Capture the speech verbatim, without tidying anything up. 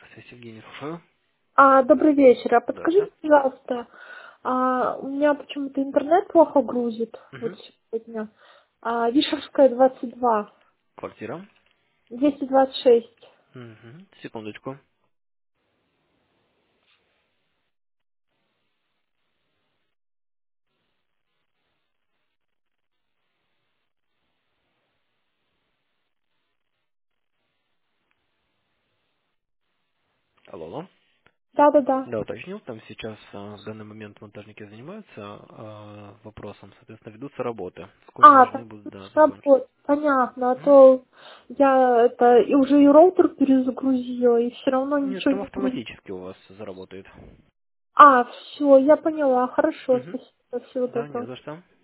Здравствуйте, Евгений, слушаю. А, добрый вечер. А Здравствуйте. подскажите, пожалуйста, а, у меня почему-то интернет плохо грузит вот Угу. сегодня. А, Вишерская, двадцать два, Квартира. двести двадцать шесть. Угу. Секундочку. Алло, алло. Да-да-да. Да, уточнил, там сейчас а, в данный момент монтажники занимаются а, вопросом, соответственно, ведутся работы. Скоро А, должны там будут, да, закончить. работа. Понятно. А М? то я это и уже и роутер перезагрузила, и все равно Нет, ничего там не грузит. автоматически у вас заработает. А, все, я поняла. Хорошо, Угу. спасибо. Всего Да, не доброго. за что.